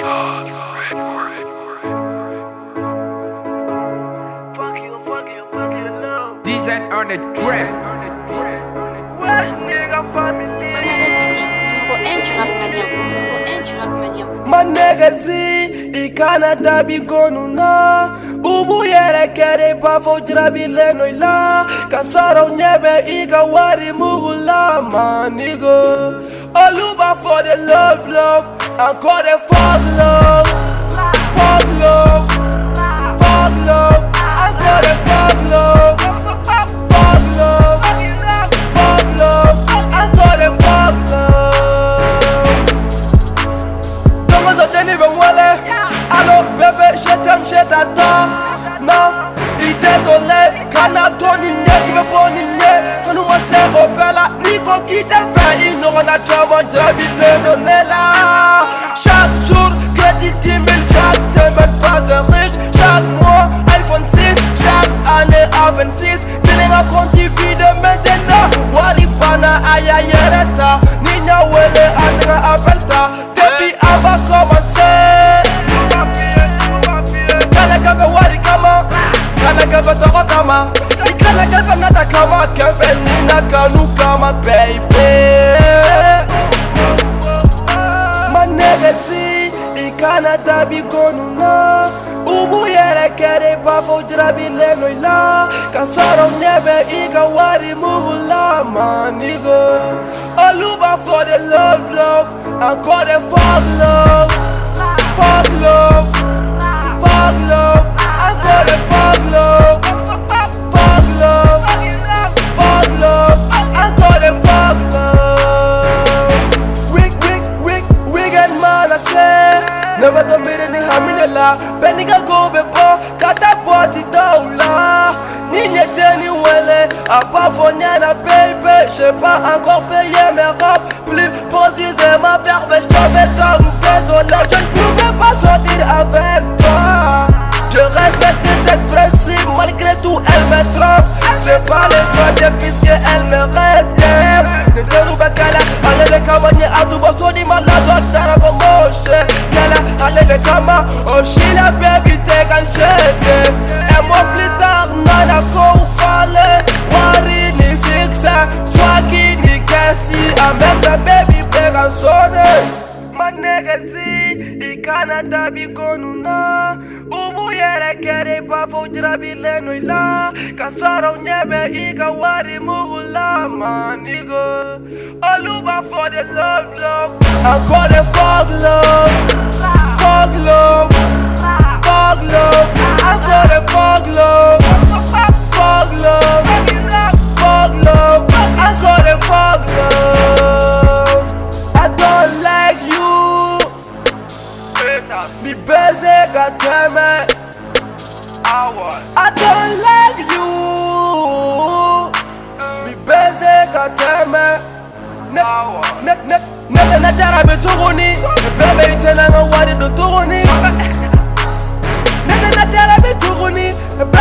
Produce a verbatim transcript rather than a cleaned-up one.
Jaws Record. Fuck you, fuck you, fuck you, love. Design on the track. Wesh, nigga, family. My niggas i Canada bi gonuna ubu yere kere pa fo jirabi leno ila kasaro nyebe iga wari mugula my nigga oluba for the love love encore the fuck love fuck love fuck love encore the fuck love fuck love fuck love encore the fuck love. Allo bébé, je t'aime, je t'adore. Non, il désolé, Canada niné, tu me prends niné. Je nous c'est Robella, Nico qui t'a fait, il nous rend à Jamon, Javid le donner là. Chaque jour, crédit dix mille, chaque semaine, pas un riche. Chaque mois, iPhone six, chaque année à vingt-six. Billing à compte T V de maintenant. Waribana, aïe aïe, reta. Nina Wele, Andra, Abelta. Depuis avant commencer. Kala kabe wari kama, kala kabe toko kama, kala kabe nata kama, kabe nina kanu kama baby. My niggas i Canada bi gonuna, ubu yere kere pa fo jirabi leno ila, kasaro nebe iga wari mugula my nigga. Oluba for the love love, encore the fuck love, fuck love. Fuck love, encore the fuck love, fuck love, fuck love, encore the fuck love. Wick, wick, wick, weekend man I say. Never to meet any hamina Beniga go before, kata party doula. Nigne deni wele, à part Foniana baby. J'ai pas encore payé mes robes, plus précisément vers mes cheveux d'homme. Désolé, je ne pouvais pas sortir avec toi. Je respecte cette principe, malgré tout elle me trompe. J'ai pas le choix de puisqu'elle me rêve. Ne te roule pas qu'elle a, allez les camarades à tout bon, son image la doit t'en comme moche. Qu'elle a, allez les camarades, oh she la baby t'es canchette. Un mois plus tard, nana qu'on fallait. Wari ni sixa, swagi ni kasi. Avec ta baby t'es canchonne. My niggas i Canada bi gonuna ubu yere kere pa fo jirabi leno ila kasaro nyebe iga wari mugula my nigga. Oluba for the love love, encore the fuck love, fuck love, fuck love, encore the fuck love, fuck love, fuck love, encore the fuck love. I don't like you. Me busy, goddamn it. I don't like you. Me busy, goddamn it. Ne ne ne ne ne tara be tuguni. Bebe itena no wadi do tuguni. Ne ne ne tara be tuguni.